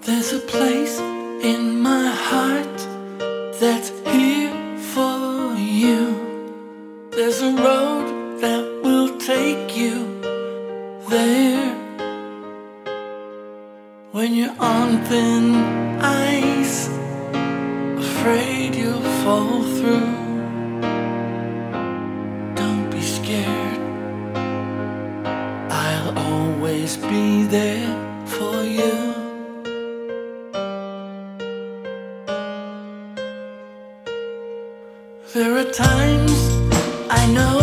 There's a place in my heart that's here for you. There's a road that will take you there. When you're on thin ice, afraid you'll fall through, don't be scared. I'll always be there for you. There are times I know